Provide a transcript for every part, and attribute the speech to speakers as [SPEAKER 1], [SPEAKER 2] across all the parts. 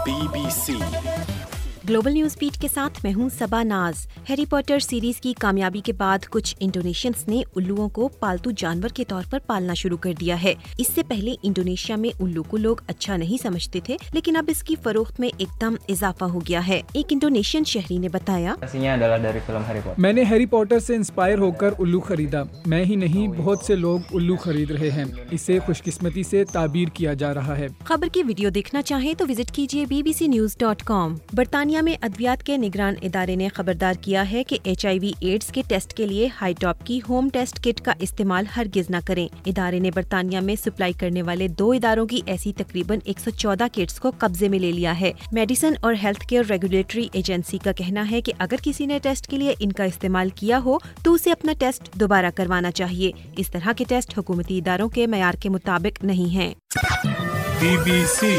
[SPEAKER 1] BBC
[SPEAKER 2] global news beat के साथ मैं हूं सबा नाज। हैरी पॉटर सीरीज की कामयाबी के बाद कुछ इंडोनेशियंस ने उल्लुओं को पालतू जानवर के तौर पर पालना शुरू कर दिया है। इससे पहले इंडोनेशिया में उल्लू को लोग अच्छा नहीं समझते थे, लेकिन अब इसकी फरोख्त में एकदम इजाफा हो गया है। एक इंडोनेशियन शहरी ने बताया,
[SPEAKER 3] मैंने हैरी पॉटर से इंस्पायर होकर उल्लू खरीदा। मैं ही नहीं, बहुत से लोग उल्लू खरीद रहे हैं। इसे खुशकिस्मती से ताबीर किया जा रहा है।
[SPEAKER 2] खबर की वीडियो देखना चाहें तो विजिट कीजिए bbcnews.com। बरतानिया में अद्वियात के निगरान इदारे ने खबरदार किया है कि HIV एड्स के टेस्ट के लिए हाईटॉप की होम टेस्ट किट का इस्तेमाल हरगिज न करें। इदारे ने बरतानिया में सप्लाई करने वाले 2 इदारों की ऐसी तकरीबन 114 किट्स को कब्जे में ले लिया है। मेडिसिन और हेल्थ केयर रेगुलेटरी एजेंसी का कहना है कि अगर किसी ने टेस्ट के लिए इनका इस्तेमाल किया हो तो उसे अपना टेस्ट दोबारा करवाना चाहिए। इस तरह के टेस्ट हुकूमती इदारों के मयार के मुताबिक नहीं हैं।
[SPEAKER 1] BBC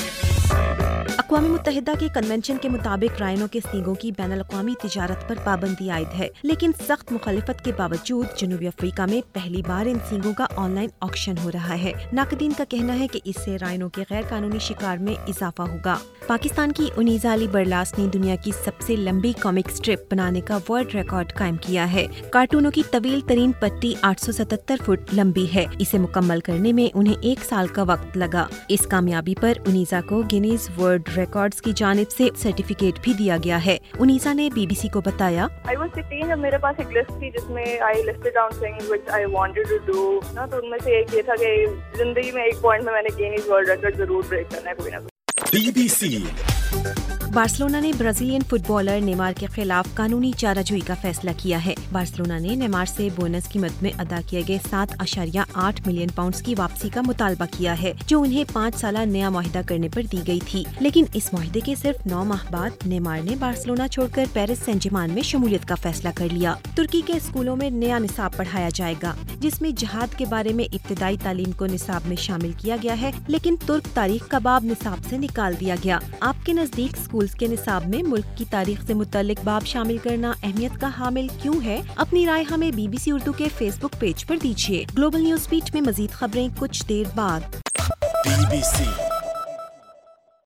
[SPEAKER 2] अक़वाम मुत्तहिदा के कन्वेंशन के मुताबिक राइनो के सींगों की बैनुल-अक़वामी तिजारत पर पाबंदी आयद है, लेकिन सख्त मुखालिफत के बावजूद जनूबी अफ्रीका में पहली बार इन सींगों का ऑनलाइन ऑक्शन हो रहा है। नाक़दीन का कहना है कि इससे राइनो के गैर कानूनी शिकार में इजाफा होगा। पाकिस्तान की उनीज़ा अली बरलास ने दुनिया की सबसे लंबी कॉमिक स्ट्रिप बनाने का वर्ल्ड रिकॉर्ड कायम किया है। कार्टूनों की तवील तरीन पट्टी 877 फुट लंबी है। इसे मुकम्मल करने में उन्हें 1 साल का वक्त लगा। इस कामयाबी पर उनीज़ा को गिनीज वर्ल्ड रिकॉर्ड्स की जानिब से सर्टिफिकेट भी दिया गया है। उनीज़ा ने BBC को बताया,
[SPEAKER 4] I was 16 जब मेरे पास एक लिस्ट थी जिसमें I listed down things which I wanted to do ना, तो उनमें से एक ये था कि जिंदगी में एक पॉइंट में मैंने गिनीज वर्ल्ड रिकॉर्ड जरूर ब्रेक करना है कोई ना कोई।
[SPEAKER 1] BBC
[SPEAKER 2] बार्सिलोना ने ब्राजीलियन फुटबॉलर नेमार के खिलाफ कानूनी चाराजोई का फैसला किया है। बार्सिलोना ने नेमार से बोनस कीमत में अदा किए गए 7.8 मिलियन पाउंड्स की वापसी का मुतालबा किया है, जो उन्हें 5 साला नया मुआहिदा करने पर दी गई थी। लेकिन इस मुआहिदे के सिर्फ 9 माह बाद नेमार ने बार्सिलोना छोड़कर पेरिस सेंट जर्मेन में शमूलियत का फैसला कर लिया। तुर्की के स्कूलों में नया निसाब पढ़ाया जाएगा, जिसमें जिहाद के बारे में इब्तिदाई तालीम को निसाब में शामिल किया गया है, लेकिन तुर्क तारीख का बाब निसाब से निकाल दिया गया। आपके नजदीक स्कूल के निसाब में मुल्क की तारीख से मुतालिक बाब शामिल करना अहमियत का हामिल क्यों है? अपनी राय हमें BBC उर्दू के फेसबुक पेज पर दीजिए। ग्लोबल न्यूज बीट में मजीद खबरें कुछ देर बाद।
[SPEAKER 1] BBC